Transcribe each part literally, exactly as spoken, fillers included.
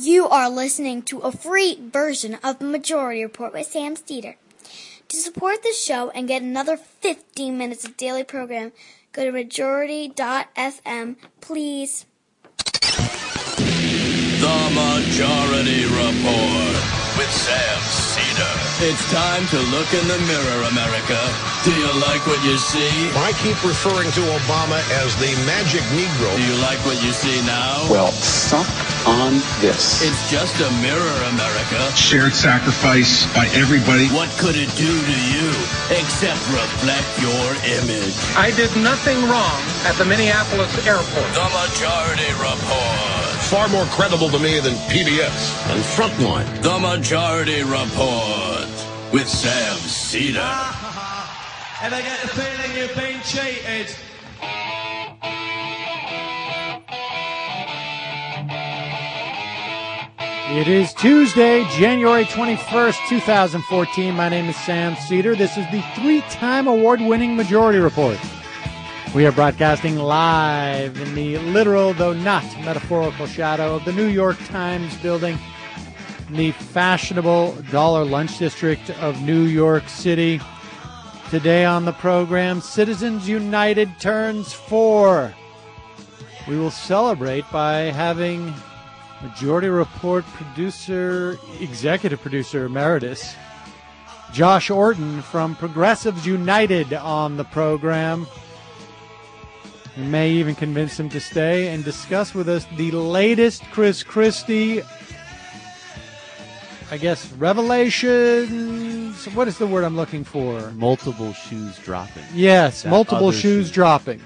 You are listening to a free version of the Majority Report with Sam Steeder. To support the show and get another fifteen minutes of daily program, go to majority dot f m, please. The Majority Report with Sam Steeder. It's time to look in the mirror, America. Do you like what you see? I keep referring to Obama as the magic Negro. Do you like what you see now? Well, suck on this. It's just a mirror, America. Shared sacrifice by everybody. What could it do to you except reflect your image? I did nothing wrong at the Minneapolis airport. The Majority Report. Far more credible to me than P B S and Frontline. The Majority Report with Sam Steeder. And I get the feeling you've been cheated. It is Tuesday, January twenty-first, twenty fourteen. My name is Sam Steeder. This is the three-time award-winning Majority Report. We are broadcasting live in the literal, though not metaphorical, shadow of the New York Times building in the fashionable Dollar Lunch District of New York City. Today on the program, Citizens United turns four. We will celebrate by having Majority Report producer, executive producer emeritus, Josh Orton from Progressives United on the program. We may even convince him to stay and discuss with us the latest Chris Christie, I guess, revelations. What is the word I'm looking for? Multiple shoes dropping. Yes, That multiple shoes shoe. dropping.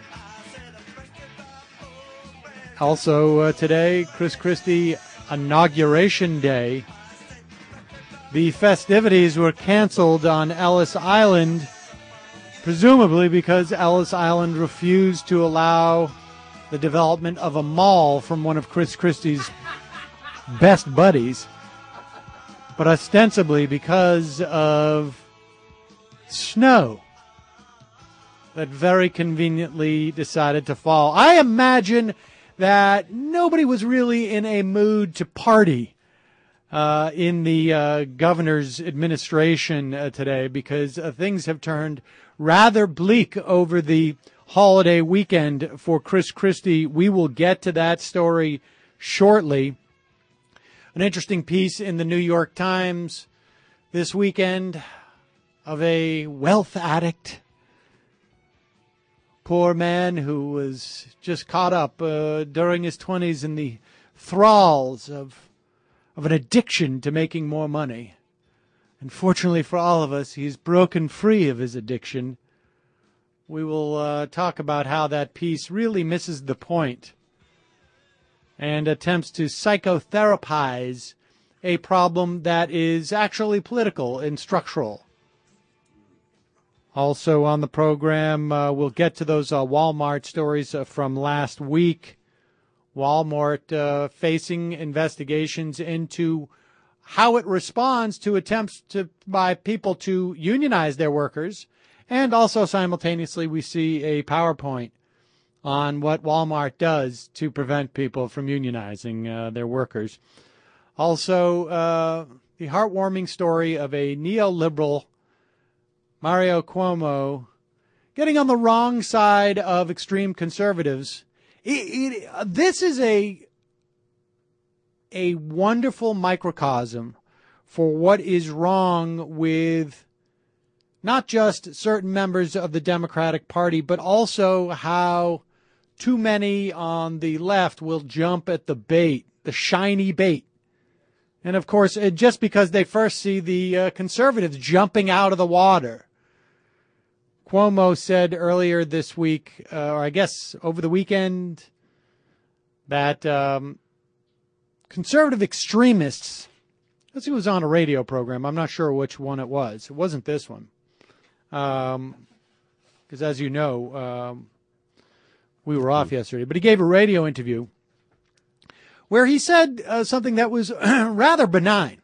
Also uh, today, Chris Christie Inauguration Day. The festivities were canceled on Ellis Island, presumably because Ellis Island refused to allow the development of a mall from one of Chris Christie's best buddies, but ostensibly because of snow that very conveniently decided to fall. I imagine that nobody was really in a mood to party uh, in the uh, governor's administration uh, today because uh, things have turned rather bleak over the holiday weekend for Chris Christie. We will get to that story shortly. An interesting piece in the New York Times this weekend of a wealth addict, poor man who was just caught up uh, during his twenties in the thralls of of an addiction to making more money. And fortunately for all of us, he's broken free of his addiction. We will uh, talk about how that piece really misses the point and attempts to psychotherapize a problem that is actually political and structural. Also on the program, uh, we'll get to those uh, Walmart stories uh, from last week. Walmart uh, facing investigations into how it responds to attempts to by people to unionize their workers. And also simultaneously, we see a PowerPoint on what Walmart does to prevent people from unionizing uh, their workers. Also, uh, the heartwarming story of a neoliberal Mario Cuomo getting on the wrong side of extreme conservatives. It, it, uh, this is a a wonderful microcosm for what is wrong with not just certain members of the Democratic Party, but also how too many on the left will jump at the bait, the shiny bait. And, of course, it, just because they first see the uh, conservatives jumping out of the water. Cuomo said earlier this week, uh, or I guess over the weekend, that um, conservative extremists, as he was on a radio program, I'm not sure which one it was. It wasn't this one. Um, because as you know, um, we were off yesterday, but he gave a radio interview where he said uh, something that was rather benign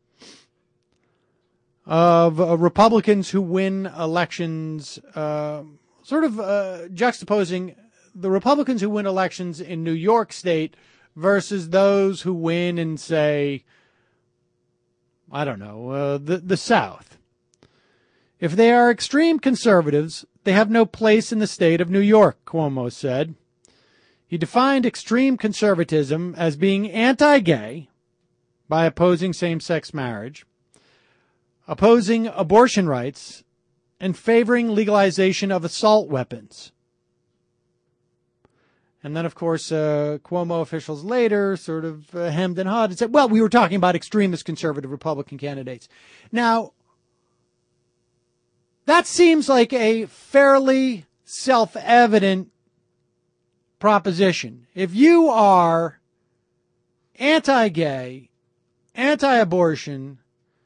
of uh, Republicans who win elections, uh, sort of uh, juxtaposing the Republicans who win elections in New York State versus those who win in, say, I don't know, uh, the, the South. If they are extreme conservatives, they have no place in the state of New York, Cuomo said. He defined extreme conservatism as being anti-gay by opposing same-sex marriage, opposing abortion rights, and favoring legalization of assault weapons. And then, of course, uh, Cuomo officials later sort of uh, hemmed and hawed and said, well, we were talking about extremist conservative Republican candidates. Now, that seems like a fairly self-evident proposition. If you are anti-gay, anti-abortion,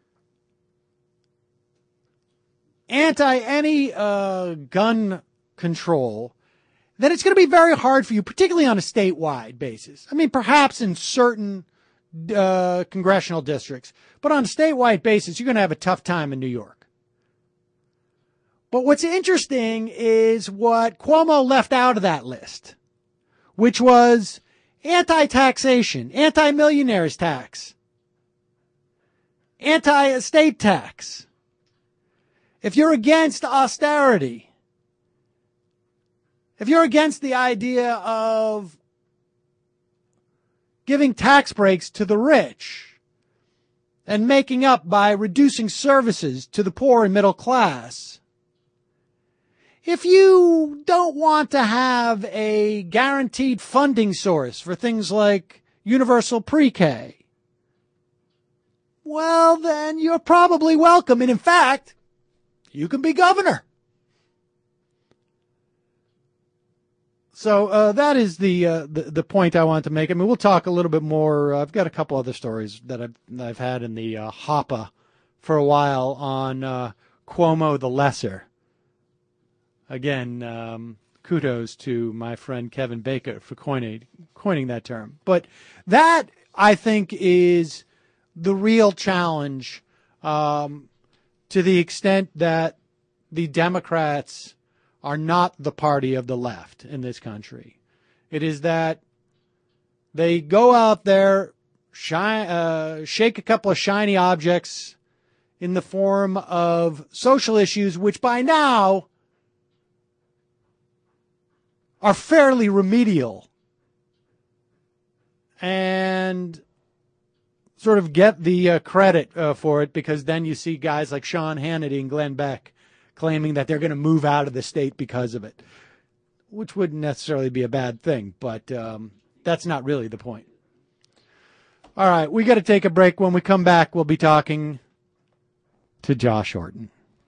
anti any uh, gun control, then it's going to be very hard for you, particularly on a statewide basis. I mean, perhaps in certain uh, congressional districts, but on a statewide basis, you're going to have a tough time in New York. But what's interesting is what Cuomo left out of that list, which was anti-taxation, anti-millionaires tax, anti-estate tax. If you're against austerity, if you're against the idea of giving tax breaks to the rich and making up by reducing services to the poor and middle class, if you don't want to have a guaranteed funding source for things like universal pre-K, well, then you're probably welcome. And in fact, you can be governor. So uh, that is the, uh, the the point I wanted to make. I mean, we'll talk a little bit more. Uh, I've got a couple other stories that I've, I've had in the uh, hopper for a while on uh, Cuomo the Lesser. Again, um, kudos to my friend Kevin Baker for coining, coining that term. But that, I think, is the real challenge, um, to the extent that the Democrats are not the party of the left in this country. It is that they go out there, shine, uh, shake a couple of shiny objects in the form of social issues, which by now are fairly remedial, and sort of get the uh, credit uh, for it, because then you see guys like Sean Hannity and Glenn Beck claiming that they're going to move out of the state because of it, which wouldn't necessarily be a bad thing, but um, that's not really the point. All right, we got to take a break. When we come back, we'll be talking to Josh Horton.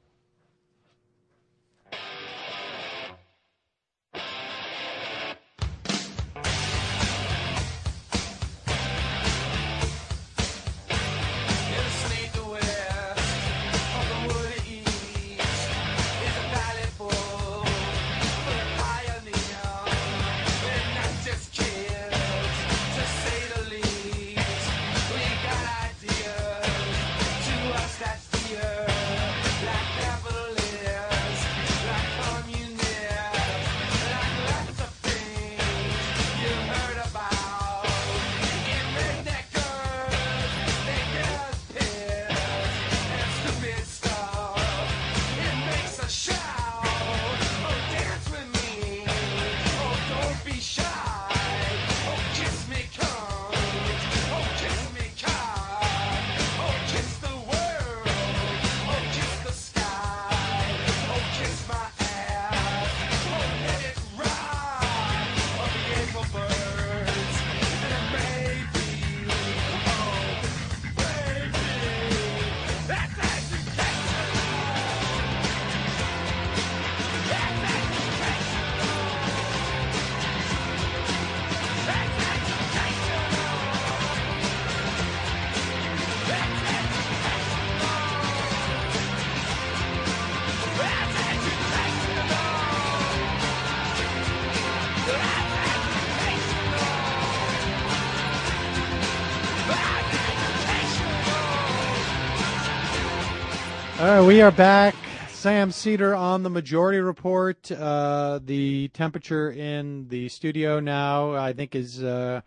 All right, we are back. Sam Seder on the Majority Report. Uh, the temperature in the studio now, I think, is uh,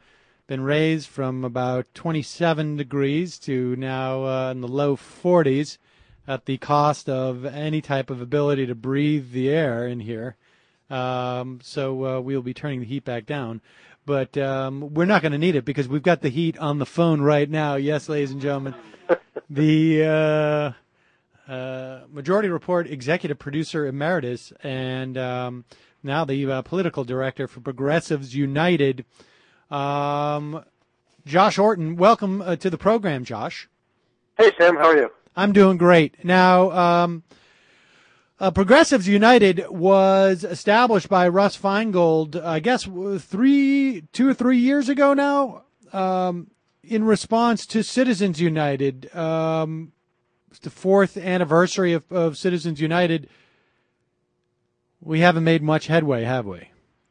been raised from about twenty-seven degrees to now uh, in the low forties at the cost of any type of ability to breathe the air in here. Um, so uh, we'll be turning the heat back down. But um, we're not going to need it because we've got the heat on the phone right now. Yes, ladies and gentlemen. The uh, uh, Majority Report executive producer emeritus and um, now the uh, political director for Progressives United, um, Josh Orton. Welcome uh, to the program, Josh. Hey, Sam. How are you? I'm doing great. Now, um, uh, Progressives United was established by Russ Feingold, I guess, three, two or three years ago now, um, in response to Citizens United. Um, it's the fourth anniversary of, of Citizens United. We haven't made much headway, have we?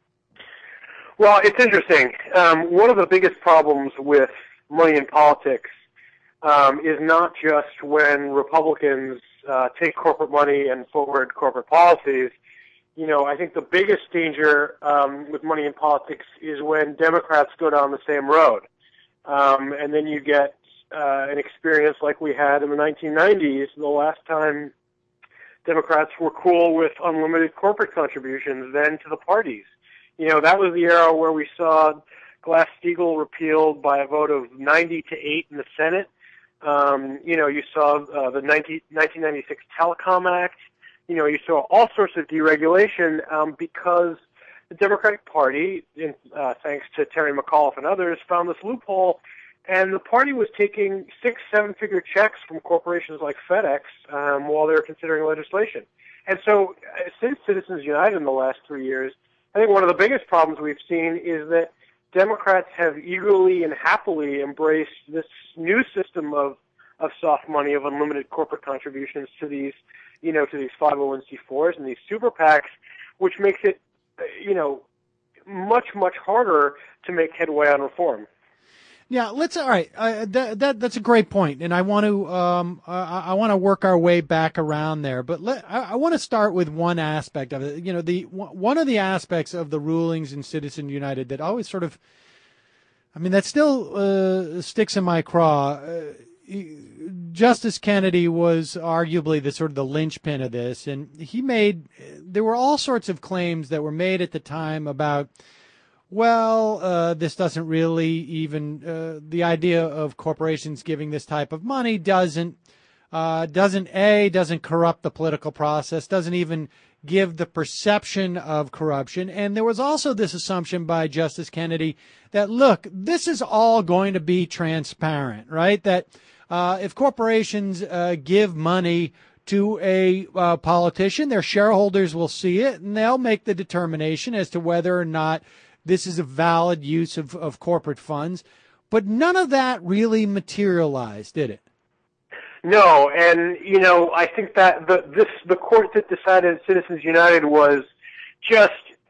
Well, it's interesting. Um, one of the biggest problems with money in politics um, is not just when Republicans uh, take corporate money and forward corporate policies. You know, I think the biggest danger um, with money in politics is when Democrats go down the same road. Um, and then you get uh, an experience like we had in the nineteen nineties, the last time Democrats were cool with unlimited corporate contributions then to the parties. You know, that was the era where we saw Glass-Steagall repealed by a vote of ninety to eight in the Senate. Um, you know, you saw uh, the nineteen ninety-six Telecom Act. You know, you saw all sorts of deregulation um, because the Democratic Party, in, uh, thanks to Terry McAuliffe and others, found this loophole, and the party was taking six, seven-figure checks from corporations like FedEx um, while they were considering legislation. And so, uh, since Citizens United in the last three years, I think one of the biggest problems we've seen is that Democrats have eagerly and happily embraced this new system of, of soft money, of unlimited corporate contributions to these, you know, to these five oh one c fours and these super PACs, which makes it, you know, much, much harder to make headway on reform. Yeah, let's. All right, uh, that that that's a great point, and I want to um I, I want to work our way back around there. But let, I, I want to start with one aspect of it. You know, the one of the aspects of the rulings in Citizens United that always sort of, I mean, that still uh, sticks in my craw. Uh, Justice Kennedy was arguably the sort of the linchpin of this, and he made there were all sorts of claims that were made at the time about, well, uh, this doesn't really even uh, the idea of corporations giving this type of money doesn't uh, doesn't a doesn't corrupt the political process, doesn't even give the perception of corruption. And there was also this assumption by Justice Kennedy that, look, this is all going to be transparent, right? That uh, if corporations uh, give money to a uh, politician, their shareholders will see it, and they'll make the determination as to whether or not this is a valid use of, of corporate funds. But none of that really materialized, did it? No, and, you know, I think that the this the court that decided Citizens United was just,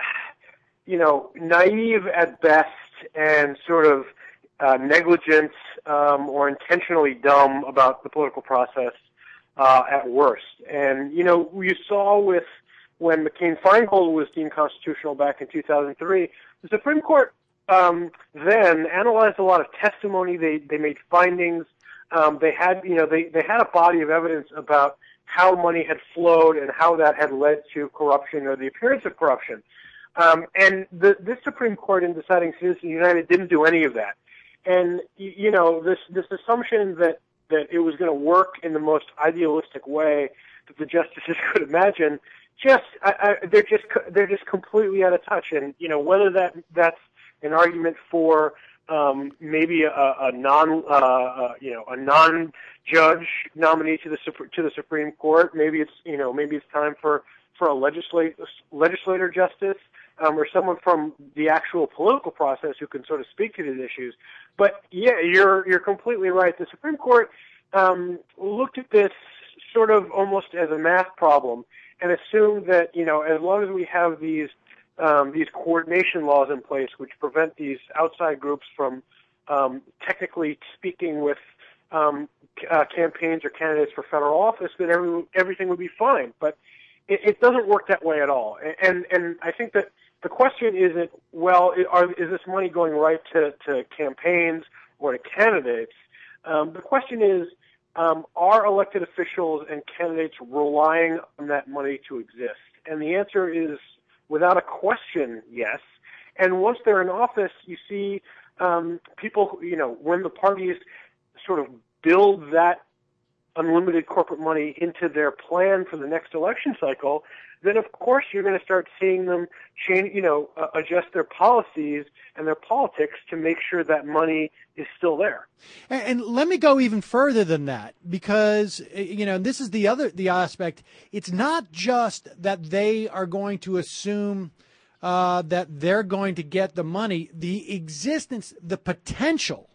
you know, naive at best and sort of uh, negligent um, or intentionally dumb about the political process uh, at worst. And, you know, you saw with when McCain-Feingold was deemed constitutional back in two thousand three, the Supreme Court um, then analyzed a lot of testimony. They they made findings. Um, they had, you know, they, they had a body of evidence about how money had flowed and how that had led to corruption or the appearance of corruption. Um, and the, this Supreme Court, in deciding Citizens United, didn't do any of that. And, you know, this, this assumption that, that it was going to work in the most idealistic way that the justices could imagine, just, I, I, they're just, they're just completely out of touch. And, you know, whether that, that's an argument for, Um, maybe a, a non, uh, uh, you know, a non-judge nominee to the to the Supreme Court. Maybe it's, you know, maybe it's time for for a legislate, legislator justice um, or someone from the actual political process who can sort of speak to these issues. But yeah, you're you're completely right. The Supreme Court um, looked at this sort of almost as a math problem and assumed that, you know, as long as we have these Um, these coordination laws in place which prevent these outside groups from um, technically speaking with um, uh, campaigns or candidates for federal office, that every, everything would be fine. But it, it doesn't work that way at all. And, and I think that the question isn't, well, are, is this money going right to, to campaigns or to candidates? Um, the question is, um, are elected officials and candidates relying on that money to exist? And the answer is, without a question, yes. And once they're in office, you see um, people, you know, when the parties sort of build that unlimited corporate money into their plan for the next election cycle, then of course you're going to start seeing them change, you know, uh, adjust their policies and their politics to make sure that money is still there. And, and let me go even further than that, because, you know, this is the other, the aspect. It's not just that they are going to assume uh, that they're going to get the money. The existence, the potential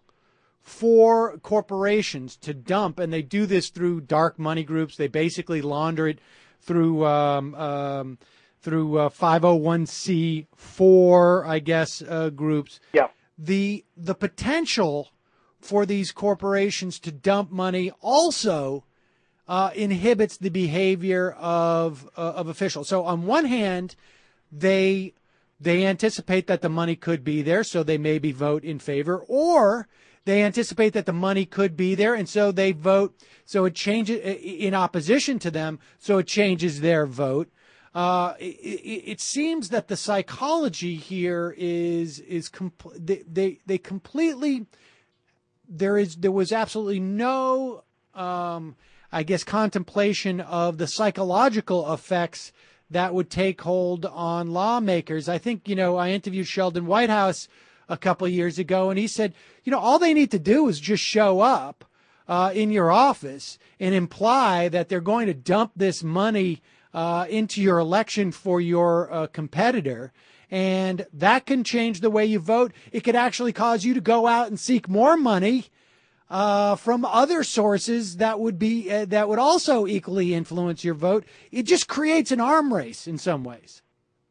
for corporations to dump, and they do this through dark money groups. They basically launder it through um, um, through uh, five oh one c four, I guess, uh, groups. Yeah. The the potential for these corporations to dump money also uh, inhibits the behavior of uh, of officials. So on one hand, they they anticipate that the money could be there, so they maybe vote in favor, or they anticipate that the money could be there, and so they vote. So it changes in opposition to them. So it changes their vote. Uh, it, it seems that the psychology here is is compl- they, they they completely there is there was absolutely no um, I guess contemplation of the psychological effects that would take hold on lawmakers. I think, you know, I interviewed Sheldon Whitehouse a couple of years ago, and he said, you know, all they need to do is just show up uh, in your office and imply that they're going to dump this money uh, into your election for your uh, competitor, and that can change the way you vote. It could actually cause you to go out and seek more money uh, from other sources that would be uh, that would also equally influence your vote. It just creates an arm race in some ways.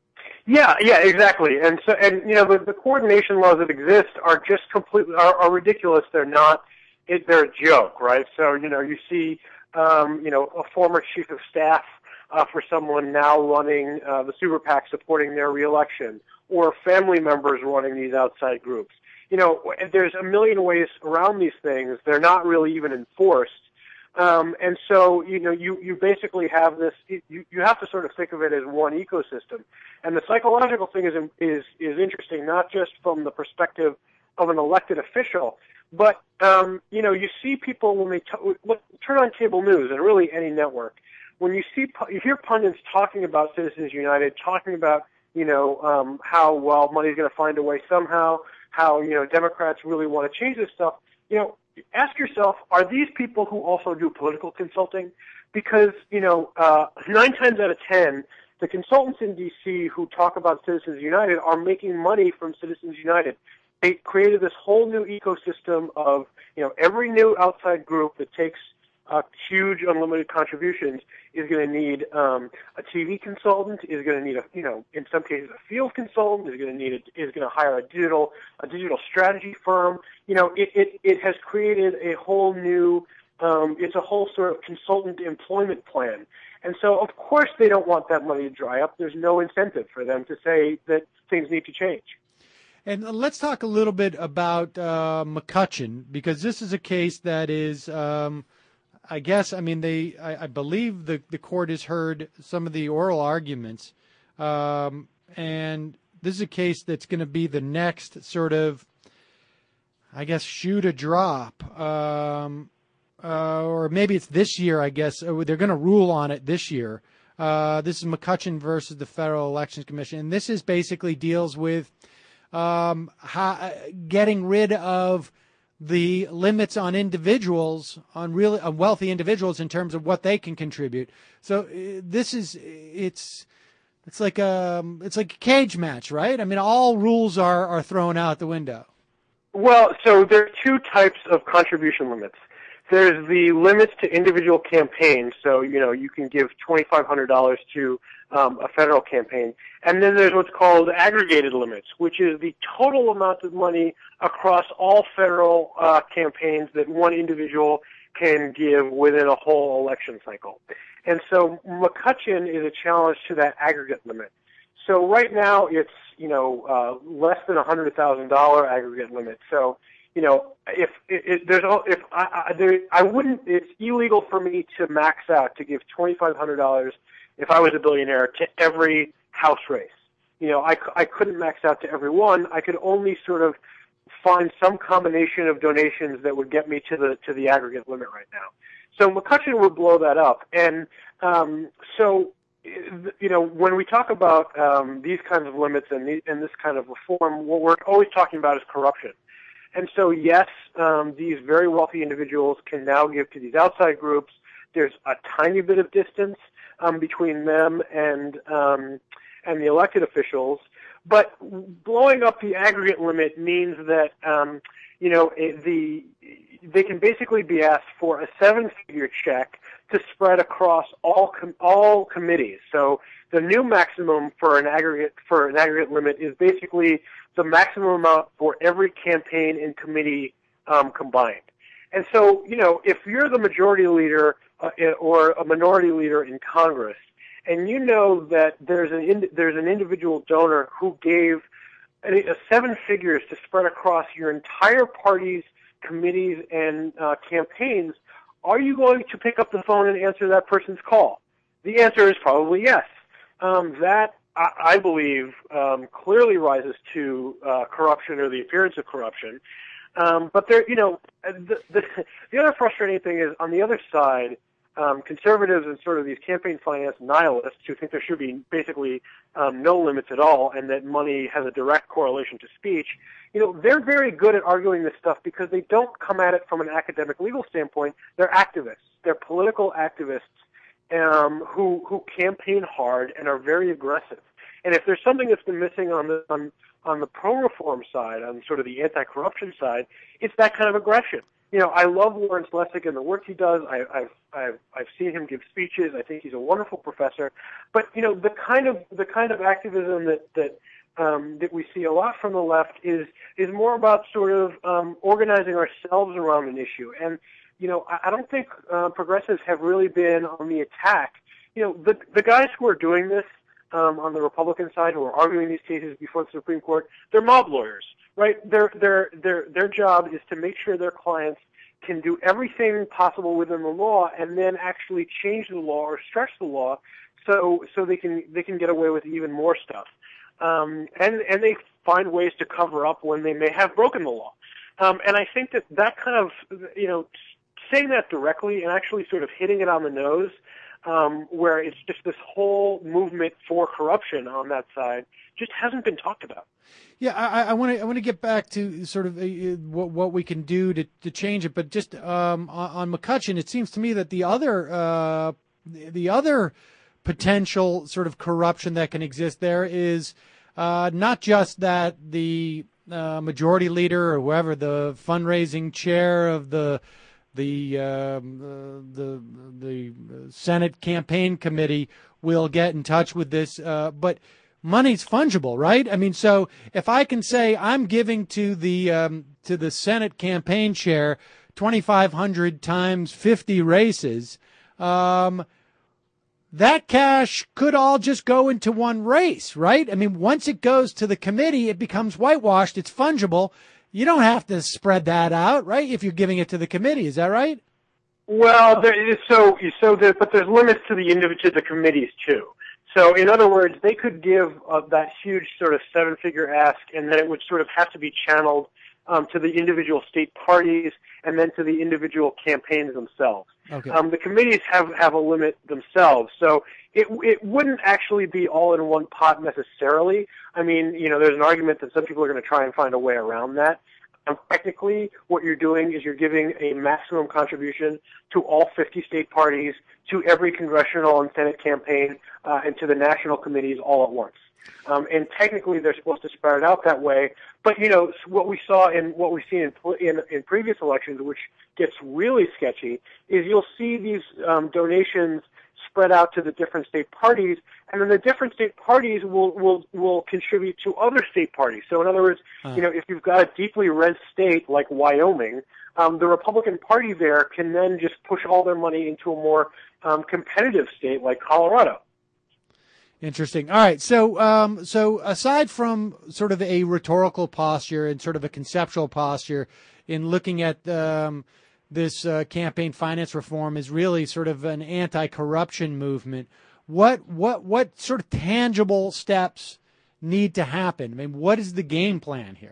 Yeah, yeah, exactly. And so, and you know, the, the coordination laws that exist are just completely are, are ridiculous. They're not. It, they're a joke, right? So, you know, you see, um, you know, a former chief of staff uh, for someone now running uh, the super PAC supporting their reelection, or family members running these outside groups. You know, there's a million ways around these things. They're not really even enforced. Um, and so, you know, you, you basically have this, you, you have to sort of think of it as one ecosystem. And the psychological thing is, is, is interesting, not just from the perspective of an elected official, but, um, you know, you see people when they t- look, turn on cable news and really any network, when you see, you hear pundits talking about Citizens United, talking about, you know, um, how, well, money's going to find a way somehow, how, you know, Democrats really want to change this stuff, you know, ask yourself, are these people who also do political consulting? Because, you know, uh, nine times out of ten, the consultants in D C who talk about Citizens United are making money from Citizens United. They created this whole new ecosystem of, you know, every new outside group that takes uh, huge unlimited contributions is going to need um, a T V consultant, is going to need a, you know, in some cases a field consultant, is going to need a, is going to hire a digital a digital strategy firm. You know, it it, it has created a whole new, um, it's a whole sort of consultant employment plan. And so, of course, they don't want that money to dry up. There's no incentive for them to say that things need to change. And let's talk a little bit about uh, McCutcheon, because this is a case that is, um, I guess, I mean, they, I, I believe the, the court has heard some of the oral arguments, um, and this is a case that's going to be the next sort of, I guess, shoe to drop, um, uh, or maybe it's this year, I guess. They're going to rule on it this year. Uh, this is McCutcheon versus the Federal Elections Commission, and this is basically deals with um, how, getting rid of the limits on individuals, on really on wealthy individuals in terms of what they can contribute. So uh, this is it's it's like a it's like a cage match, right? I mean, all rules are are thrown out the window. Well, so there are two types of contribution limits. There's the limits to individual campaigns, so, you know, you can give twenty-five hundred dollars to um, a federal campaign. And then there's what's called aggregated limits, which is the total amount of money across all federal uh, campaigns that one individual can give within a whole election cycle. And so McCutcheon is a challenge to that aggregate limit. so right now it's, you know, uh, less than a hundred thousand dollar aggregate limit. So, you know, if it, it, there's all, if I, I, there, I wouldn't, it's illegal for me to max out to give twenty-five hundred dollars if I was a billionaire to every House race. You know, I, I couldn't max out to every one. I could only sort of find some combination of donations that would get me to the to the aggregate limit right now. So McCutcheon would blow that up. And um, so, you know, when we talk about um, these kinds of limits and, the, and this kind of reform, what we're always talking about is corruption. And so, yes, um, these very wealthy individuals can now give to these outside groups. There's a tiny bit of distance um, between them and um, and the elected officials. But blowing up the aggregate limit means that, um, you know, it, the they can basically be asked for a seven-figure check to spread across all com- all committees. So the new maximum for an aggregate for an aggregate limit is basically the maximum amount for every campaign and committee um, combined. And so, you know, if you're the majority leader uh, or a minority leader in Congress, and you know that there's an ind- there's an individual donor who gave a, a seven figures to spread across your entire party's committees and uh, campaigns, are you going to pick up the phone and answer that person's call? The answer is probably yes. Um, that, I, I believe, um, clearly rises to uh, corruption or the appearance of corruption. Um, but there, you know, the, the the other frustrating thing is on the other side, um, conservatives and sort of these campaign finance nihilists who think there should be basically um, no limits at all, and that money has a direct correlation to speech. You know, they're very good at arguing this stuff because they don't come at it from an academic legal standpoint. They're activists. They're political activists um, who who campaign hard and are very aggressive. And if there's something that's been missing on the on on the pro-reform side, on sort of the anti-corruption side, it's that kind of aggression. You know, I love Lawrence Lessig and the work he does. I, I've I've I've seen him give speeches. I think he's a wonderful professor. But you know, the kind of the kind of activism that that um, that we see a lot from the left is is more about sort of um, organizing ourselves around an issue. And you know, I, I don't think uh, progressives have really been on the attack. You know, the the guys who are doing this um, on the Republican side, who are arguing these cases before the Supreme Court, they're mob lawyers. Right, their their their their job is to make sure their clients can do everything possible within the law, and then actually change the law or stretch the law, so so they can they can get away with even more stuff, um, and and they find ways to cover up when they may have broken the law, um, and I think that that kind of, you know, saying that directly and actually sort of hitting it on the nose, um, where it's just this whole movement for corruption on that side just hasn't been talked about. Yeah, I want to I want to get back to sort of uh, what what we can do to, to change it, but just um, on, on McCutcheon, it seems to me that the other uh, the other potential sort of corruption that can exist there is uh, not just that the uh, majority leader or whoever, the fundraising chair of the the um, the the Senate campaign committee will get in touch with this, uh, but money's fungible, right? I mean, so if I can say I'm giving to the um, to the Senate campaign chair twenty-five hundred times fifty races, um, that cash could all just go into one race, right? I mean, once it goes to the committee, it becomes whitewashed. It's fungible. You don't have to spread that out, right? If you're giving it to the committee, is that right? Well, there is so so there, but there's limits to the individual to the committees too. So, in other words, they could give uh, that huge sort of seven-figure ask, and then it would sort of have to be channeled um, to the individual state parties and then to the individual campaigns themselves. Okay. Um, the committees have, have a limit themselves, so it it wouldn't actually be all in one pot necessarily. I mean, you know, there's an argument that some people are going to try and find a way around that. Um, technically, what you're doing is you're giving a maximum contribution to all fifty state parties, to every congressional and Senate campaign, uh, and to the national committees all at once. Um, and technically, they're supposed to spread it out that way. But you know, what we saw in what we've seen in, in, in previous elections, which gets really sketchy, is you'll see these um, donations spread out to the different state parties, and then the different state parties will will will contribute to other state parties. So in other words, uh. you know, if you've got a deeply red state like Wyoming, um, the Republican Party there can then just push all their money into a more um, competitive state like Colorado. Interesting. All right. So, um, so aside from sort of a rhetorical posture and sort of a conceptual posture in looking at um, this uh, campaign finance reform is really sort of an anti-corruption movement, what what what sort of tangible steps need to happen? I mean, what is the game plan here?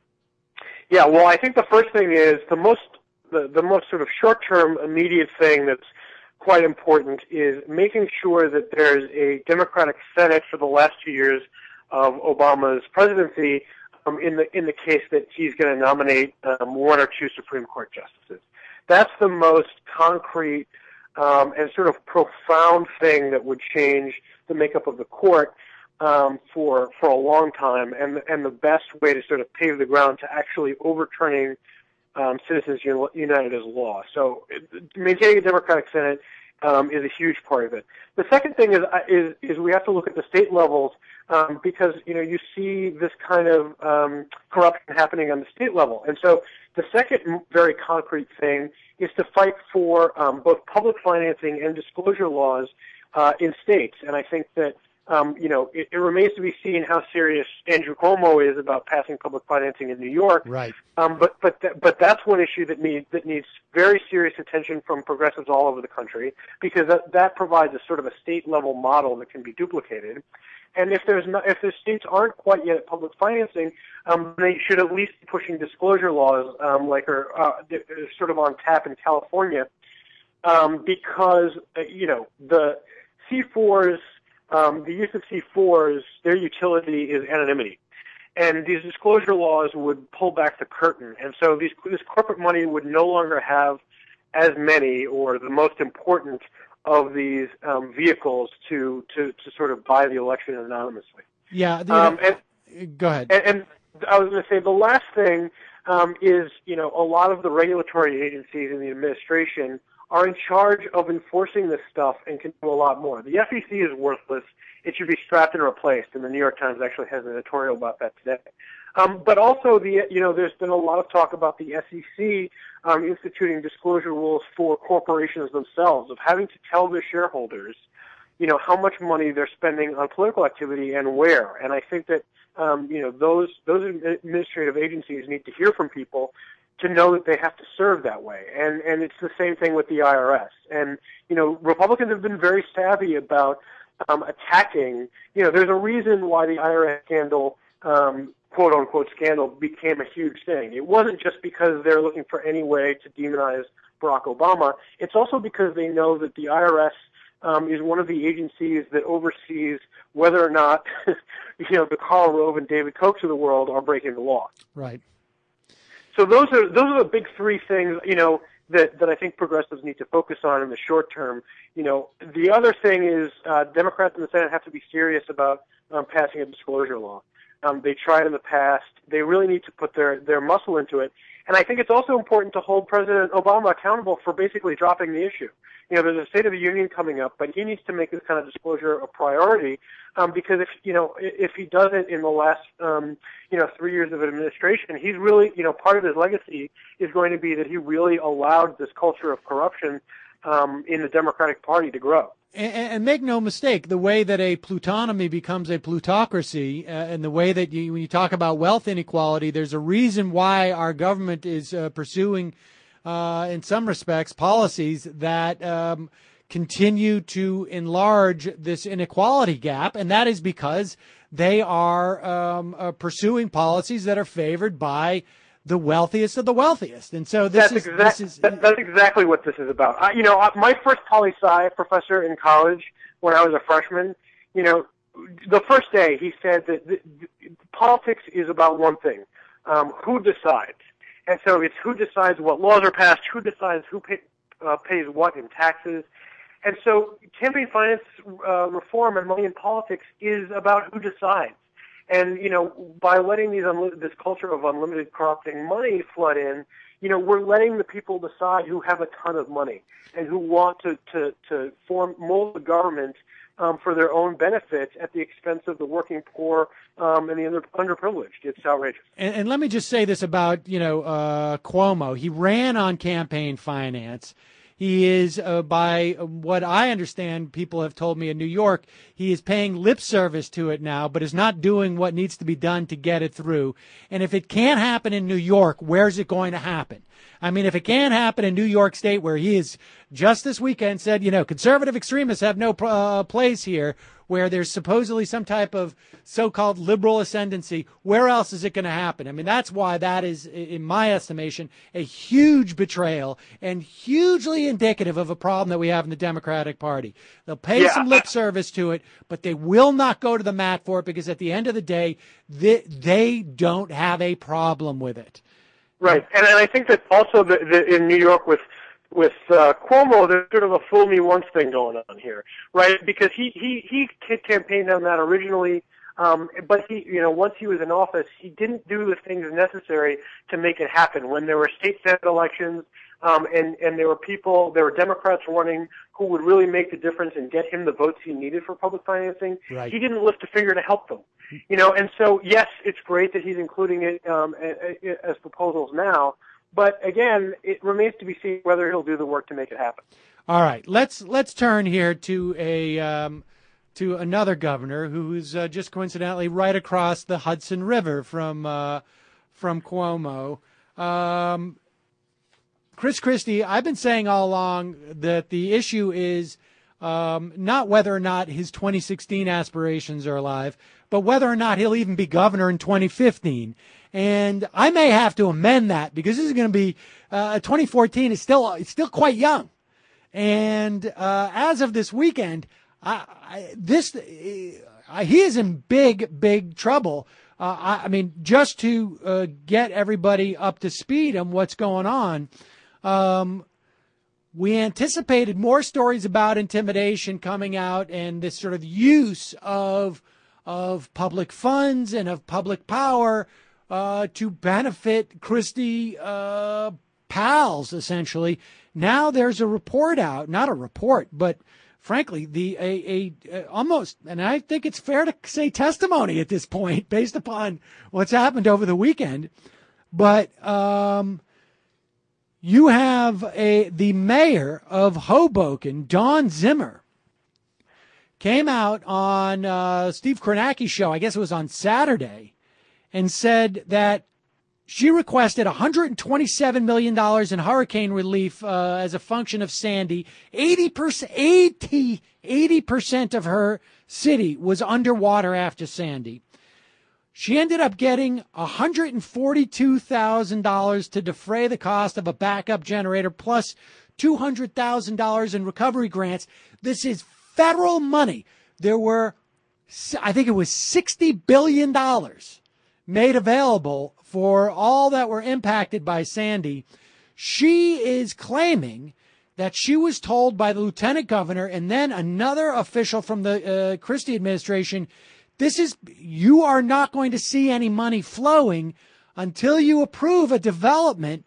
Yeah. Well, I think the first thing is the most the, the most sort of short-term, immediate thing that's quite important is making sure that there's a Democratic Senate for the last two years of Obama's presidency, um, in the in the case that he's going to nominate um, one or two Supreme Court justices. That's the most concrete um, and sort of profound thing that would change the makeup of the court um, for for a long time, and and the best way to sort of pave the ground to actually overturning Um, Citizens United as law. So maintaining a Democratic Senate um, is a huge part of it. The second thing is is, is we have to look at the state levels um, because you know you see this kind of um, corruption happening on the state level. And so the second very concrete thing is to fight for um, both public financing and disclosure laws uh, in states. And I think that Um, you know, it, it remains to be seen how serious Andrew Cuomo is about passing public financing in New York. Right. Um, but but th- but that's one issue that needs that needs very serious attention from progressives all over the country, because that, that provides a sort of a state level model that can be duplicated. And if there's not, if the states aren't quite yet at public financing, um, they should at least be pushing disclosure laws, um, like are uh, sort of on tap in California, um, because uh, you know the C fours. Um, the use of C fours, their utility is anonymity. And these disclosure laws would pull back the curtain. And so these, this corporate money would no longer have as many or the most important of these um, vehicles to, to, to sort of buy the election anonymously. Yeah. The, um, and, go ahead. And, and I was going to say the last thing um, is, you know, a lot of the regulatory agencies in the administration are in charge of enforcing this stuff and can do a lot more. The F E C is worthless. It should be scrapped and replaced, and the New York Times actually has an editorial about that today. Um, but also, the you know, there's been a lot of talk about the S E C um, instituting disclosure rules for corporations themselves, of having to tell their shareholders, you know, how much money they're spending on political activity and where. And I think that, um, you know, those those administrative agencies need to hear from people to know that they have to serve that way. And and it's the same thing with the I R S. And, you know, Republicans have been very savvy about um, attacking, you know, there's a reason why the I R S scandal, um, quote unquote scandal, became a huge thing. It wasn't just because they're looking for any way to demonize Barack Obama. It's also because they know that the I R S um, is one of the agencies that oversees whether or not, you know, the Karl Rove and David Kochs of the world are breaking the law. Right. So those are those are the big three things, you know, that, that I think progressives need to focus on in the short term. You know, the other thing is uh, Democrats in the Senate have to be serious about um, passing a disclosure law. Um, they tried in the past. They really need to put their, their muscle into it. And I think it's also important to hold President Obama accountable for basically dropping the issue. You know, there's a State of the Union coming up, but he needs to make this kind of disclosure a priority, um, because if, you know, if he doesn't in the last, um, you know, three years of administration, he's really, you know, part of his legacy is going to be that he really allowed this culture of corruption um, in the Democratic Party to grow. And, and make no mistake, the way that a plutonomy becomes a plutocracy, uh, and the way that you, when you talk about wealth inequality, there's a reason why our government is uh, pursuing, uh, in some respects, policies that um, continue to enlarge this inequality gap, and that is because they are um, uh, pursuing policies that are favored by the wealthiest of the wealthiest. And so this that's is, exact, this is that, that's exactly what this is about. I, you know, my first poli-sci professor in college when I was a freshman, you know, the first day he said that the, the, politics is about one thing, um, who decides. And so it's who decides what laws are passed, who decides who pay, uh, pays what in taxes. And so campaign finance uh, reform and money in politics is about who decides. And, you know, by letting these unli- this culture of unlimited corrupting money flood in, you know, we're letting the people decide who have a ton of money and who want to, to, to form, mold the government um, for their own benefits at the expense of the working poor um, and the under, underprivileged. It's outrageous. And, and let me just say this about, you know, uh, Cuomo. He ran on campaign finance. He is, uh, by what I understand, people have told me in New York, he is paying lip service to it now, but is not doing what needs to be done to get it through. And if it can't happen in New York, where's it going to happen? I mean, if it can't happen in New York State, where he is just this weekend said, you know, conservative extremists have no uh, place here, where there's supposedly some type of so-called liberal ascendancy, where else is it going to happen? I mean, that's why that is, in my estimation, a huge betrayal and hugely indicative of a problem that we have in the Democratic Party. They'll pay yeah. some lip service to it, but they will not go to the mat for it, because at the end of the day, they, they don't have a problem with it. Right, and, and I think that also the, the, in New York with with uh, Cuomo, there's sort of a fool me once thing going on here, right? Because he he he campaigned on that originally, um, but he you know once he was in office, he didn't do the things necessary to make it happen. When there were state senate elections, um, and and there were people, there were Democrats running who would really make the difference and get him the votes he needed for public financing, right. He didn't lift a finger to help them. You know, and so, yes, it's great that he's including it um, as proposals now, but again, it remains to be seen whether he'll do the work to make it happen. All right, let's let's turn here to a um, to another governor who's uh, just coincidentally right across the Hudson River from uh, from Cuomo. Um, Chris Christie, I've been saying all along that the issue is um, not whether or not his twenty sixteen aspirations are alive, but whether or not he'll even be governor in twenty fifteen. And I may have to amend that, because this is going to be uh, twenty fourteen is still it's still quite young. And uh, as of this weekend, I, I, this uh, he is in big, big trouble. Uh, I, I mean, just to uh, get everybody up to speed on what's going on, um, we anticipated more stories about intimidation coming out and this sort of use of of public funds and of public power uh, to benefit Christie uh, pals, essentially. Now there's a report out, not a report, but frankly, the a, a, a almost, and I think it's fair to say testimony at this point, based upon what's happened over the weekend. But um, you have a the mayor of Hoboken, Dawn Zimmer, came out on uh, Steve Kornacki's show, I guess it was on Saturday, and said that she requested one hundred twenty-seven million dollars in hurricane relief uh, as a function of Sandy. eighty percent, eighty, eighty percent of her city was underwater after Sandy. She ended up getting one hundred forty-two thousand dollars to defray the cost of a backup generator, plus two hundred thousand dollars in recovery grants. This is federal money. There were, I think it was sixty billion dollars made available for all that were impacted by Sandy. She is claiming that she was told by the lieutenant governor and then another official from the uh, Christie administration, this is, you are not going to see any money flowing until you approve a development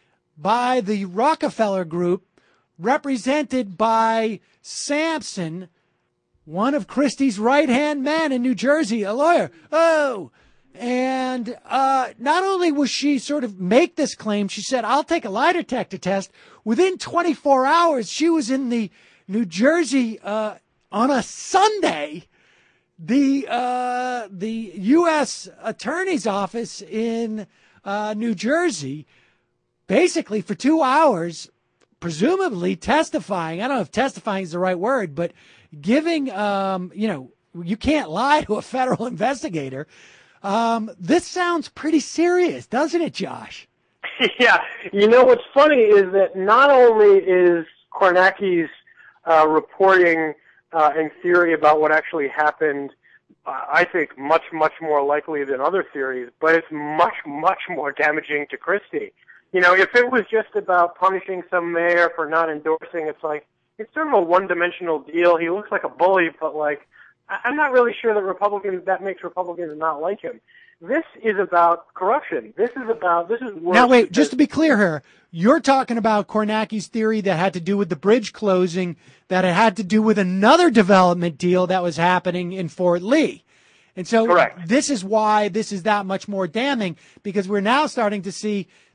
by the Rockefeller Group, represented by Sampson, one of Christie's right-hand men in New Jersey, a lawyer. Oh, and uh, not only was she sort of make this claim, she said, I'll take a lie detector test. Within twenty-four hours, she was in the New Jersey uh, on a Sunday. The uh, the U S Attorney's Office in uh, New Jersey, basically for two hours, presumably testifying. I don't know if testifying is the right word, but giving, um, you know, you can't lie to a federal investigator. Um, this sounds pretty serious, doesn't it, Josh? Yeah. You know, what's funny is that not only is Kornacki's uh, reporting uh, and theory about what actually happened, uh, I think, much, much more likely than other theories, but it's much, much more damaging to Christie. You know, if it was just about punishing some mayor for not endorsing, it's like, it's sort of a one-dimensional deal. He looks like a bully, but, like, I'm not really sure that Republicans, that makes Republicans not like him. This is about corruption. This is about, this is worse. Now, wait, just to be clear here, you're talking about Kornacki's theory that had to do with the bridge closing, that it had to do with another development deal that was happening in Fort Lee. And so Correct. This is why this is that much more damning, because we're now starting to see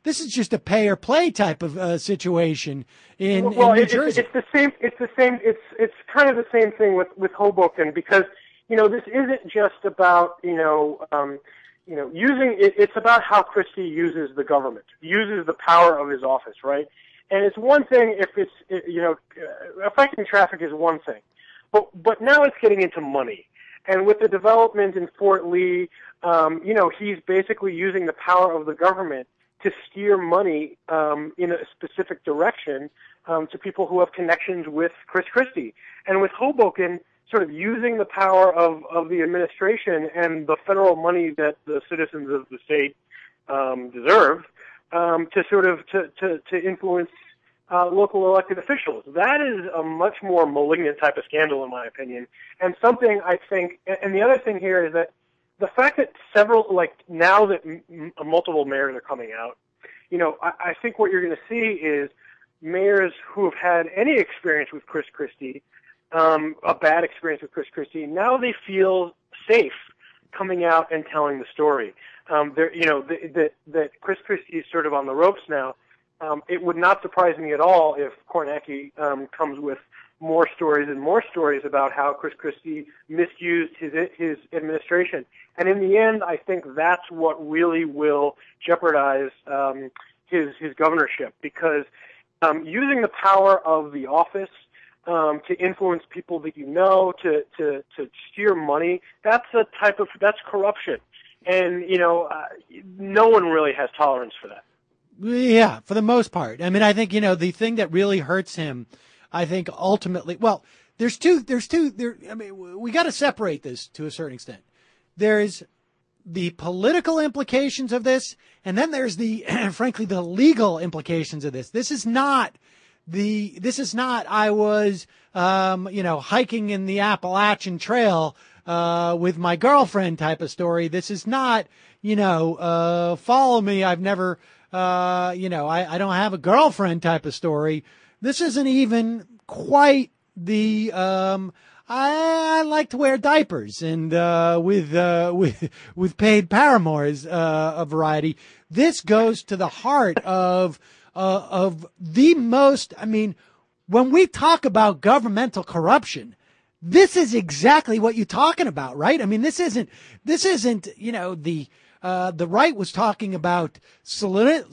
this is just a pay or play type of uh, situation in, well, in New it's, Jersey. It's the same. It's the same. It's it's kind of the same thing with with Hoboken, because you know this isn't just about you know um, you know using it, it's about how Christie uses the government, uses the power of his office, right? And it's one thing if it's you know affecting traffic is one thing, but but now it's getting into money, and with the development in Fort Lee, um, you know he's basically using the power of the government to steer money um, in a specific direction um, to people who have connections with Chris Christie. And with Hoboken, sort of using the power of, of the administration and the federal money that the citizens of the state um, deserve um, to sort of to, to, to influence uh, local elected officials. That is a much more malignant type of scandal, in my opinion, and something I think, and the other thing here is that the fact that several, like now that m- multiple mayors are coming out, you know, I, I think what you're going to see is mayors who have had any experience with Chris Christie, um, a bad experience with Chris Christie, now they feel safe coming out and telling the story. Um, they're, you know, that that Chris Christie is sort of on the ropes now. Um, it would not surprise me at all if Kornacki um, comes with more stories and more stories about how Chris Christie misused his his administration. And in the end, I think that's what really will jeopardize um, his his governorship, because um, using the power of the office um, to influence people that you know, to, to, to steer money, that's a type of that's corruption. And, you know, uh, no one really has tolerance for that. Yeah, for the most part. I mean, I think, you know, the thing that really hurts him, I think ultimately, well, there's two, there's two, there, I mean, we got to separate this to a certain extent. There's the political implications of this, and then there's the, frankly, the legal implications of this. This is not the, this is not, I was, um, you know, hiking in the Appalachian Trail, uh, with my girlfriend type of story. This is not, you know, uh, follow me, I've never, uh, you know, I, I don't have a girlfriend type of story. This isn't even quite the, um, I, I like to wear diapers and, uh, with, uh, with, with paid paramours, uh, a variety. This goes to the heart of, uh, of the most, I mean, when we talk about governmental corruption, this is exactly what you're talking about, right? I mean, this isn't, this isn't, you know, the, uh, the right was talking about Solyndra,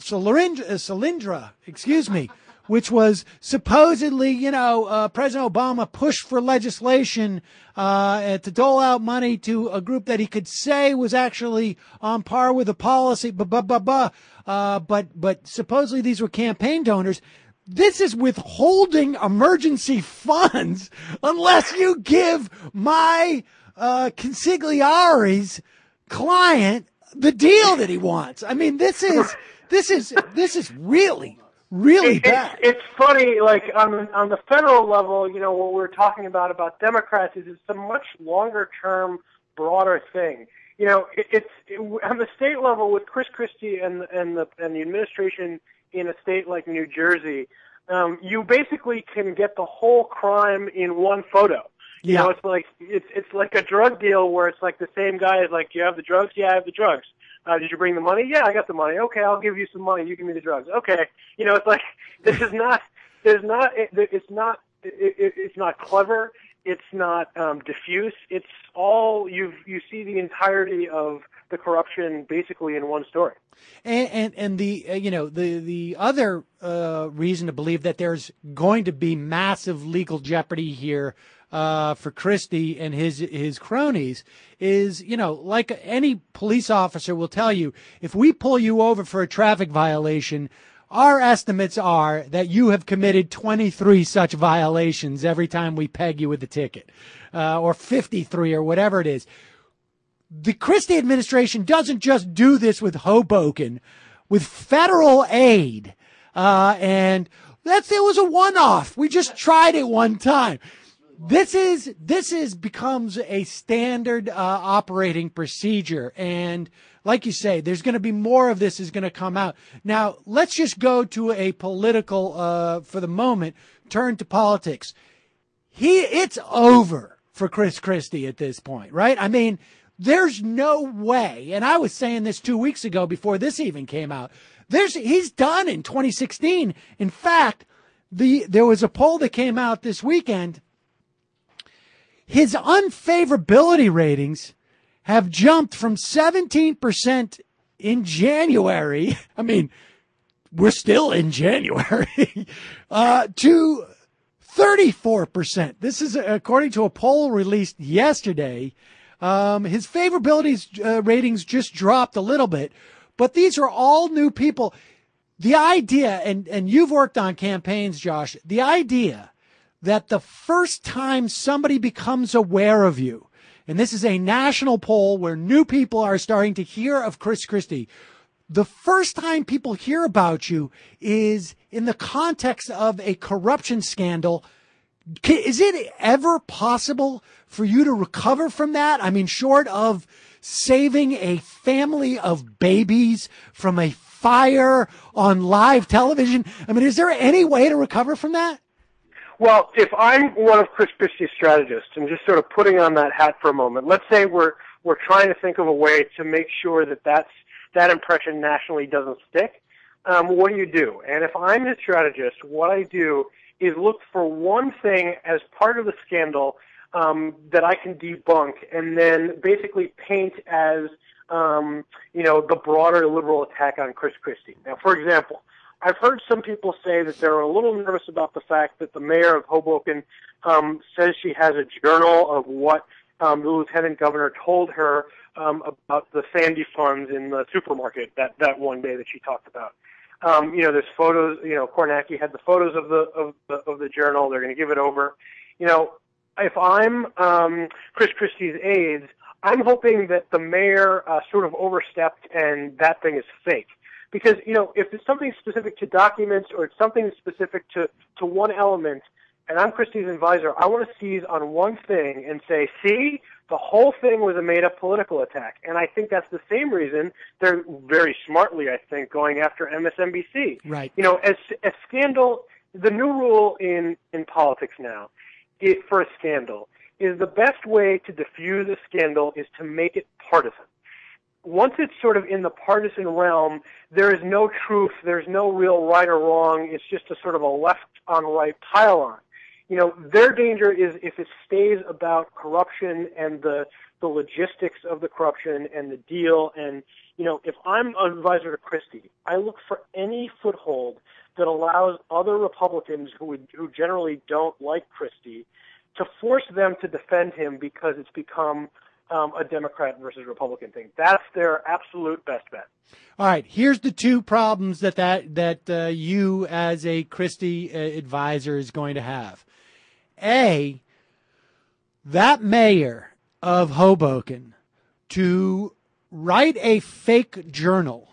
Solyndra, excuse me, which was supposedly, you know, uh, President Obama pushed for legislation, uh, to dole out money to a group that he could say was actually on par with the policy, blah, blah, blah, blah. Uh, but, but supposedly these were campaign donors. This is withholding emergency funds unless you give my, uh, consigliare's client the deal that he wants. I mean, this is, this is, this is really, really it, bad. It's, it's funny, like on on the federal level, you know, what we're talking about about Democrats is it's a much longer term, broader thing. You know, it, it's it, on the state level with Chris Christie and and the and the administration in a state like New Jersey, um, you basically can get the whole crime in one photo. You Yeah. know, it's like it's it's like a drug deal where it's like the same guy is like, "Do you have the drugs? Yeah, I have the drugs. Uh, did you bring the money? Yeah, I got the money. Okay, I'll give you some money. You give me the drugs. Okay." You know, it's like this is not. There's not. It, it's not. It, it, it's not clever. It's not um, diffuse. It's all you. You see the entirety of the corruption basically in one story. And and, and the uh, you know the the other uh, reason to believe that there's going to be massive legal jeopardy here uh, for Christie and his his cronies is, you know, like any police officer will tell you, if we pull you over for a traffic violation, our estimates are that you have committed twenty-three such violations every time we peg you with a ticket, uh, or fifty-three or whatever it is. The Christie administration doesn't just do this with Hoboken, with federal aid, uh, and that's, it was a one-off. We just tried it one time. This is, this is, becomes a standard, uh, operating procedure. And like you say, there's going to be more of this is going to come out. Now, let's just go to a political, uh, for the moment, turn to politics. He, it's over for Chris Christie at this point, right? I mean, there's no way, and I was saying this two weeks ago before this even came out, There's, he's done in twenty sixteen. In fact, the, there was a poll that came out this weekend. His unfavorability ratings have jumped from seventeen percent in January. I mean, we're still in January, uh, to thirty-four percent. This is according to a poll released yesterday. Um, his favorability uh, ratings just dropped a little bit, but these are all new people. The idea, and, and you've worked on campaigns, Josh, the idea that the first time somebody becomes aware of you, and this is a national poll where new people are starting to hear of Chris Christie, the first time people hear about you is in the context of a corruption scandal. Is it ever possible for you to recover from that? I mean, short of saving a family of babies from a fire on live television, I mean, is there any way to recover from that? Well, if I'm one of Chris Christie's strategists and just sort of putting on that hat for a moment, let's say we're we're trying to think of a way to make sure that that's, that impression nationally doesn't stick. Um, what do you do? And if I'm his strategist, what I do is look for one thing as part of the scandal um, that I can debunk, and then basically paint as um, you know the broader liberal attack on Chris Christie. Now, for example, I've heard some people say that they're a little nervous about the fact that the mayor of Hoboken um, says she has a journal of what um, the lieutenant governor told her um, about the Sandy funds in the supermarket that, that one day that she talked about. Um, you know, there's photos. You know, Kornacki had the photos of the of the, of the journal. They're going to give it over. You know, if I'm um, Chris Christie's aides, I'm hoping that the mayor uh, sort of overstepped and that thing is fake. Because, you know, if it's something specific to documents or it's something specific to, to one element, and I'm Christie's advisor, I want to seize on one thing and say, see, the whole thing was a made-up political attack. And I think that's the same reason they're very smartly, I think, going after M S N B C. Right. You know, as a scandal, the new rule in, in politics now it, for a scandal is the best way to diffuse a scandal is to make it partisan. Once it's sort of in the partisan realm, there is no truth, there's no real right or wrong, it's just a sort of a left-on-right pile-on. You know, their danger is if it stays about corruption and the the logistics of the corruption and the deal. And, you know, if I'm an advisor to Christie, I look for any foothold that allows other Republicans who would, who generally don't like Christie to force them to defend him because it's become Um, a Democrat versus Republican thing. That's their absolute best bet. All right, here's the two problems that that, that uh, you as a Christie uh, advisor is going to have. A, that mayor of Hoboken to write a fake journal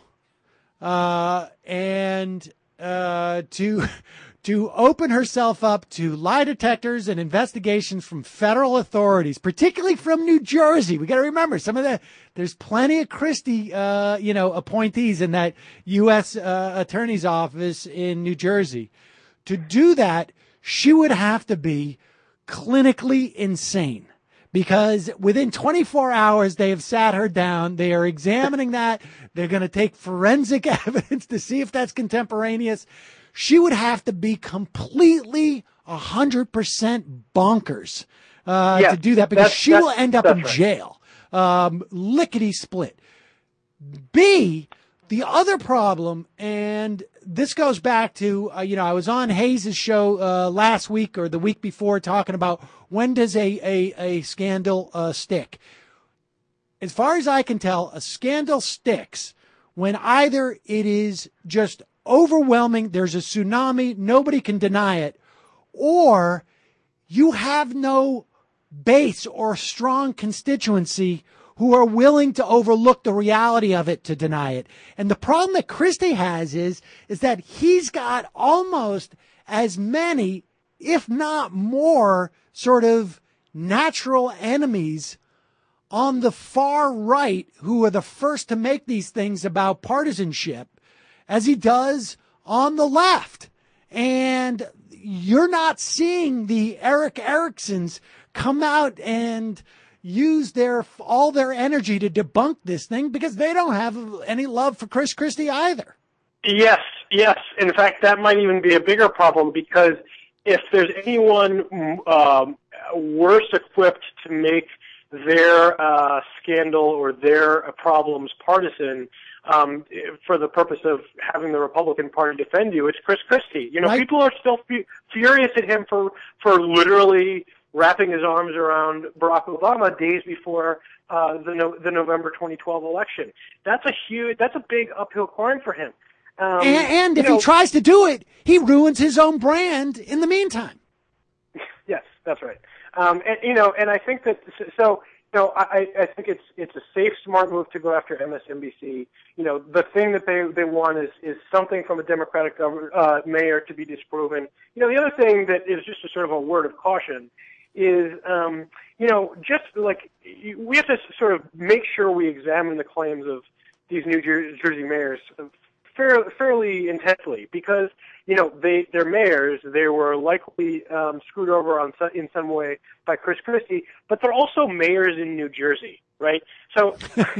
uh, and uh, to to open herself up to lie detectors and investigations from federal authorities, particularly from New Jersey. We got to remember some of the, there's plenty of Christie, uh, you know, appointees in that U S uh, attorney's office in New Jersey. To do that, she would have to be clinically insane because within twenty-four hours, they have sat her down. They are examining that. They're going to take forensic evidence to see if that's contemporaneous. She would have to be completely one hundred percent bonkers uh, yeah, to do that because that's, she that's, will end up in right. jail. Um, lickety split. B, the other problem, and this goes back to, uh, you know, I was on Hayes' show uh, last week or the week before talking about when does a, a, a scandal uh, stick. As far as I can tell, a scandal sticks when either it is just overwhelming, there's a tsunami, nobody can deny it, or you have no base or strong constituency who are willing to overlook the reality of it to deny it. And the problem that Christie has is, is that he's got almost as many, if not more, sort of natural enemies on the far right who are the first to make these things about partisanship as he does on the left. And you're not seeing the Eric Ericksons come out and use their all their energy to debunk this thing because they don't have any love for Chris Christie either. Yes, yes. In fact, that might even be a bigger problem because if there's anyone um, worse equipped to make their uh, scandal or their uh, problems partisan um, for the purpose of having the Republican Party defend you, it's Chris Christie. You know, right. People are still fu- furious at him for, for literally wrapping his arms around Barack Obama days before uh, the no- the November twenty twelve election. That's a huge, that's a big uphill climb for him. Um, and and if know, he tries to do it, he ruins his own brand in the meantime. Yes, that's right. Um, and you know, and I think that so. You know, I, I think it's it's a safe, smart move to go after M S N B C. You know, the thing that they they want is is something from a Democratic governor, uh, mayor to be disproven. You know, the other thing that is just a sort of a word of caution is, um, you know, just like we have to sort of make sure we examine the claims of these New Jersey mayors fairly, fairly intensely because, you know, they, they're mayors. They were likely um, screwed over on in some way by Chris Christie, but they're also mayors in New Jersey, right? So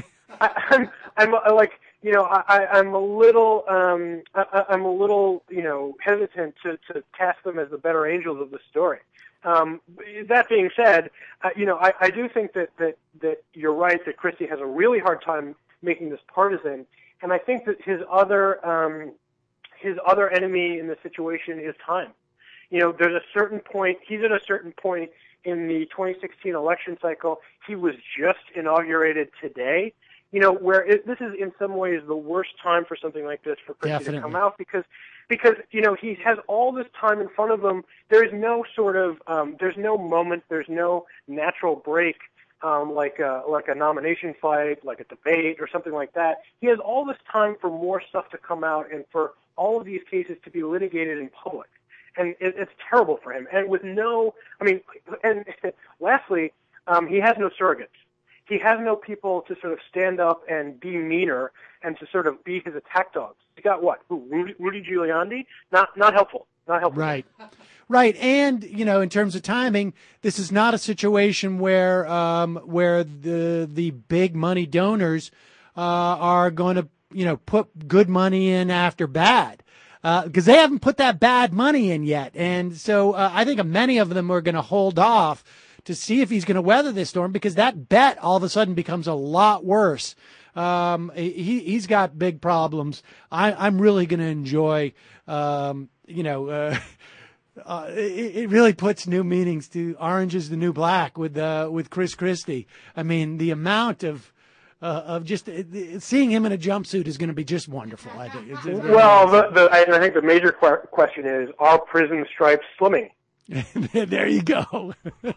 I, I'm, I'm like, you know, I, I'm a little, um, I, I'm a little, you know, hesitant to, to cast them as the better angels of the story. Um, that being said, uh, you know, I, I do think that, that, that you're right that Christie has a really hard time making this partisan, and I think that his other, um, his other enemy in the situation is time. You know, there's a certain point, he's at a certain point in the twenty sixteen election cycle. He was just inaugurated today, you know, where it, this is in some ways the worst time for something like this for Christie Definitely. to come out because, because, you know, he has all this time in front of him. There's no sort of, um, there's no moment, there's no natural break, um, like a, like a nomination fight, like a debate or something like that. He has all this time for more stuff to come out and for all of these cases to be litigated in public. And it, it's terrible for him. And with no, I mean, and lastly, um, he has no surrogates. He has no people to sort of stand up and be meaner and to sort of be his attack dogs. He got what? Who? Rudy, Rudy Giuliani? Not, not helpful. Not helpful. Right. Right. And, you know, in terms of timing, this is not a situation where, um, where the, the big money donors, uh, are going to, you know, put good money in after bad. Uh, because they haven't put that bad money in yet. And so uh, I think many of them are going to hold off to see if he's going to weather this storm because that bet all of a sudden becomes a lot worse. Um, he, he's got big problems. I, I'm really going to enjoy, um, you know, uh, uh, it, it really puts new meanings to Orange is the New Black with, uh, with Chris Christie. I mean, the amount of, Uh, of just uh, seeing him in a jumpsuit is going to be just wonderful. I think. It's, it's well, the, the, I think the major qu- question is: are prison stripes slimming? There you go,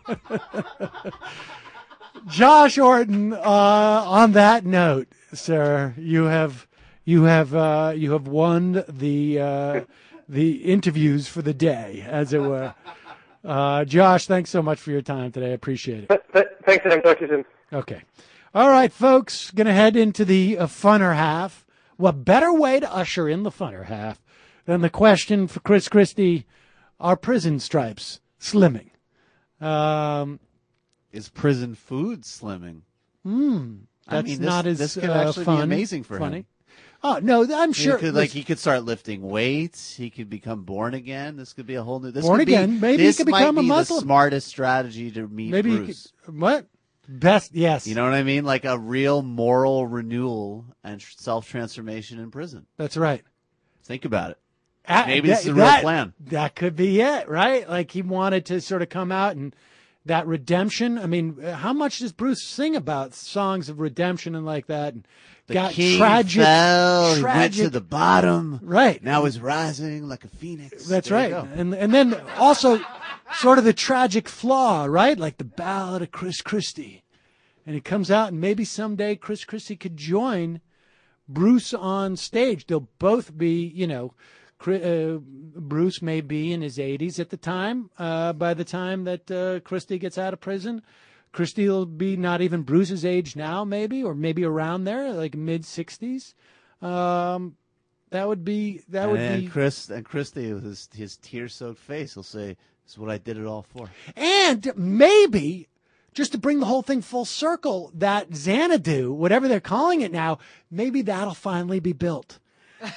Josh Orton. Uh, on that note, sir, you have you have uh, you have won the uh, the interviews for the day, as it were. Uh, Josh, thanks so much for your time today. I appreciate it. Th- th- thanks, and talk to you soon. Okay. All right, folks, going to head into the uh, funner half. What better way to usher in the funner half than the question for Chris Christie, are prison stripes slimming? Um, Is prison food slimming? Hmm, that's I mean, this, not as this could uh, actually fun, be amazing for funny. him. Oh, no, I'm sure. He could, like, he could start lifting weights. He could become born again. This could be a whole new. This born could again. Be, Maybe this he could become might a be Muslim. The smartest strategy to meet Maybe Bruce. He could, what? Best, yes. You know what I mean? Like a real moral renewal and self-transformation in prison. That's right. Think about it. Uh, Maybe that, this is a real that, plan. That could be it, right? Like he wanted to sort of come out and that redemption. I mean, how much does Bruce sing about songs of redemption and like that? And the got king tragic, fell, tragic, he went to the bottom. Right. Now he's rising like a phoenix. That's there right. And and then also sort of the tragic flaw, right? Like the Ballad of Chris Christie. And he comes out, and maybe someday Chris Christie could join Bruce on stage. They'll both be, you know, uh, Bruce may be in his eighties at the time, uh, by the time that uh, Christie gets out of prison. Christie will be not even Bruce's age now, maybe, or maybe around there, like mid-sixties. Um, that would be, that would and be. Chris, and Christie, with his, his tear-soaked face, will say, "This is what I did it all for." And maybe, just to bring the whole thing full circle, that Xanadu, whatever they're calling it now, maybe that'll finally be built.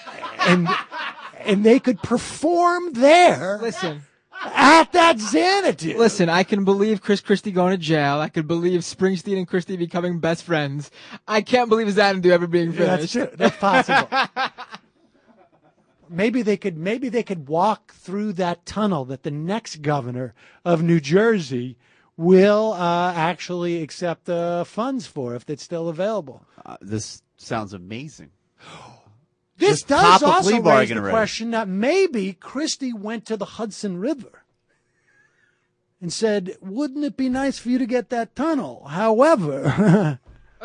and and they could perform there. Listen. At that Xanadu. Listen, I can believe Chris Christie going to jail. I could believe Springsteen and Christie becoming best friends. I can't believe Xanadu ever being finished. Yeah, that's true. That's possible. Maybe they could. Maybe they could walk through that tunnel that the next governor of New Jersey will uh, actually accept uh, funds for, if it's still available. Uh, this sounds amazing. This Just does pop a also plea raise bargain the already. question that maybe Christie went to the Hudson River and said, wouldn't it be nice for you to get that tunnel? However,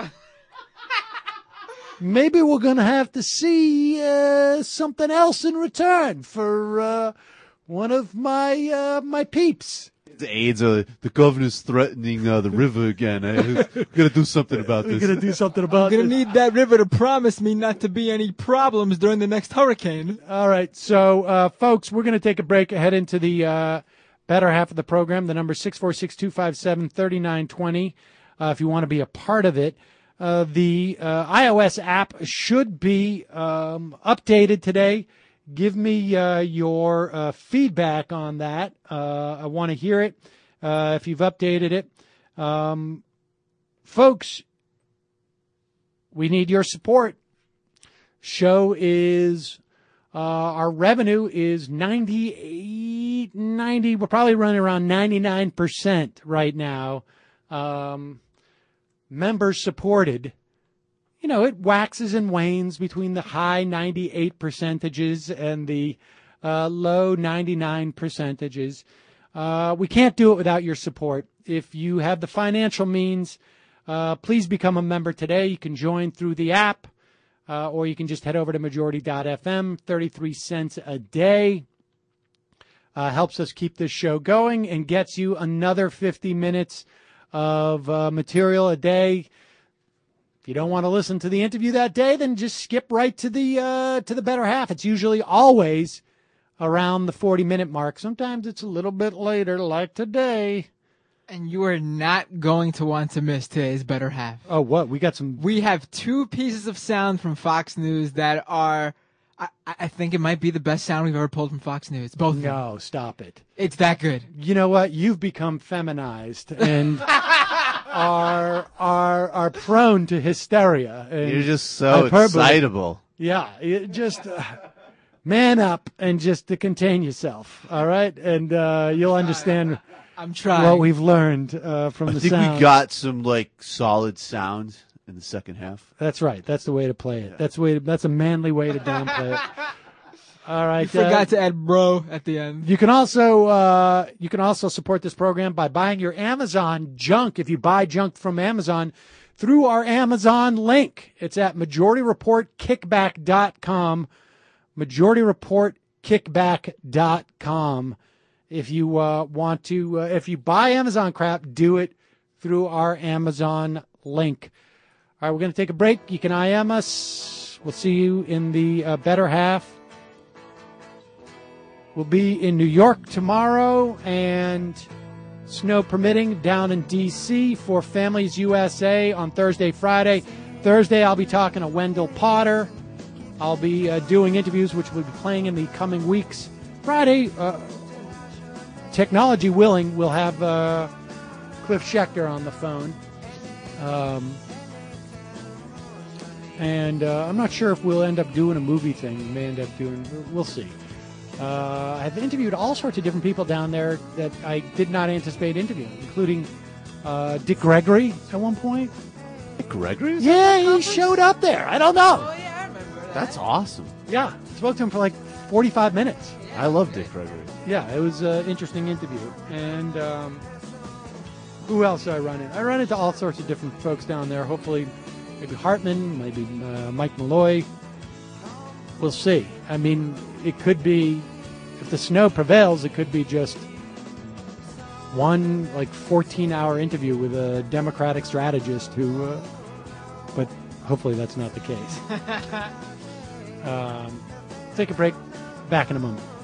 maybe we're going to have to see uh, something else in return for uh, one of my uh, my peeps. The aides, uh, the governor's threatening uh, the river again. I, we got to do something about We're this. going to do something about I'm going this. to need that river to promise me not to be any problems during the next hurricane. All right. So, uh, folks, we're going to take a break, head into the uh, better half of the program. The number is six four six, two five seven, three nine two zero uh, if you want to be a part of it. Uh, the uh, iOS app should be um, updated today. Give me uh, your uh, feedback on that. Uh, I want to hear it uh, if you've updated it. Um, folks, we need your support. Show is, uh, our revenue is ninety-eight, ninety. We're probably running around ninety-nine percent right now. Um, members supported. You know, it waxes and wanes between the high ninety-eight percentages and the uh, low ninety-nine percentages. Uh, we can't do it without your support. If you have the financial means, uh, please become a member today. You can join through the app, uh, or you can just head over to majority dot f m, thirty-three cents a day. Uh, helps us keep this show going and gets you another fifty minutes of uh, material a day. If you don't want to listen to the interview that day, then just skip right to the uh, to the better half. It's usually always around the forty-minute mark. Sometimes it's a little bit later, like today. And you are not going to want to miss today's better half. Oh, what? We got some... We have two pieces of sound from Fox News that are... I, I think it might be the best sound we've ever pulled from Fox News. Both of them. No, stop it. It's that good. You know what? You've become feminized and are are are prone to hysteria. And You're just so hyperbole. excitable. Yeah, it just uh, man up and just to contain yourself. All right, and uh, you'll understand. I'm trying. What we've learned uh, from I the think sound. we got some like solid sound in the second half. That's right. That's the way to play it. That's the way. To, that's a manly way to downplay it. All right. You forgot uh, to add bro at the end. You can also uh, you can also support this program by buying your Amazon junk. If you buy junk from Amazon through our Amazon link, it's at majority report kickback dot com. majority report kickback dot com. If you uh, want to, uh, if you buy Amazon crap, do it through our Amazon link. All right, we're going to take a break. You can I M us. We'll see you in the uh, better half. We'll be in New York tomorrow and, snow permitting, down in D C for Families U S A on Thursday, Friday. Thursday, I'll be talking to Wendell Potter. I'll be uh, doing interviews, which will be playing in the coming weeks. Friday, uh, technology willing, we'll have uh, Cliff Schechter on the phone. Um, and uh, I'm not sure if we'll end up doing a movie thing. We may end up doing, we'll see. Uh, I've interviewed all sorts of different people down there that I did not anticipate interviewing, including uh, Dick Gregory at one point. Dick Gregory? Was Yeah, he showed up there. I don't know. Oh, yeah, I remember that. That's awesome. Yeah, spoke to him for like forty-five minutes. I love Dick Gregory. Yeah, it was an interesting interview. And um, who else do I run into? I run into all sorts of different folks down there. Hopefully, maybe Hartman, maybe uh, Mike Malloy. We'll see. I mean, it could be, if the snow prevails, it could be just one like fourteen-hour interview with a Democratic strategist who, uh, but hopefully that's not the case. um, take a break. Back in a moment.